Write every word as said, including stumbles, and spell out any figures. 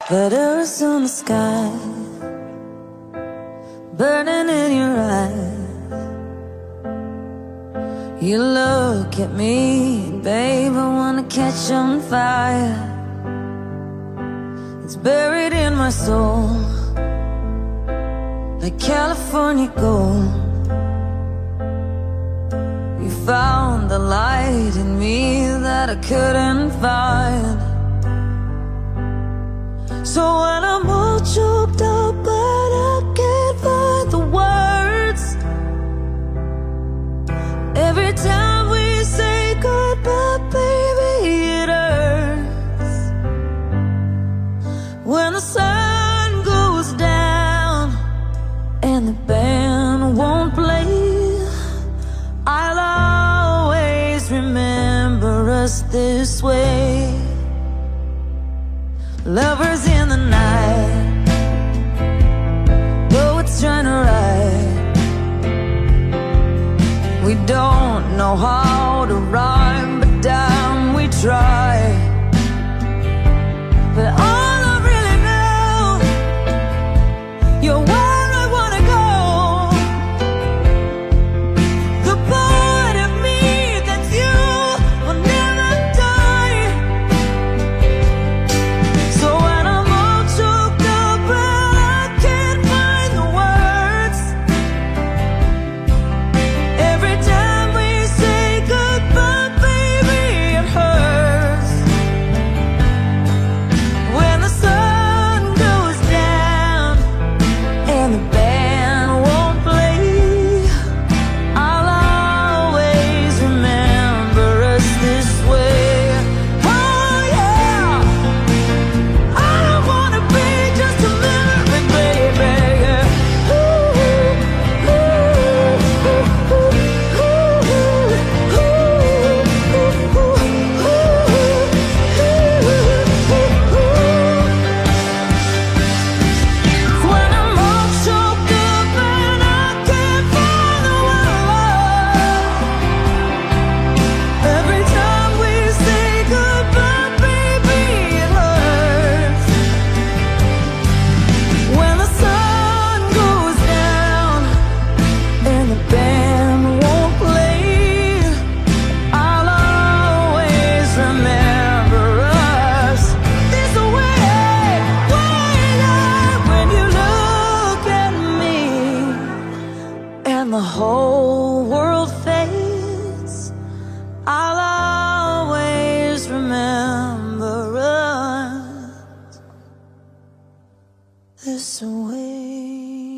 Letters on the sky, burning in your eyes. You look at me, babe, I wanna catch on fire. It's buried in my soul, like California gold. You found the light in me that I couldn't find. So when I'm all choked up but I can't find the words, every time we say goodbye, baby, it hurts. When the sun goes down and the band won't play, I'll always remember us this way. Lovers in the night, poets trying to write. We don't know how to rhyme, but damn, we try. But all I really know, you're where I wanna go. The part of me that's you will never die. So when I'm all choked up and I can't find the words, every time we say goodbye, baby, it hurts. When the sun goes down and the band won't play, I'll always remember us this way. Oh yeah, I don't wanna be just a memory, baby. Yeah. Ooh, ooh, ooh, ooh, ooh, ooh, ooh, when I'm all choked up and I can't find the word, every time we say goodbye, baby, it hurts. When the sun goes down and the band won't play, I'll always remember us this way. When you look at me and the whole world fades, I'll always remember us this way.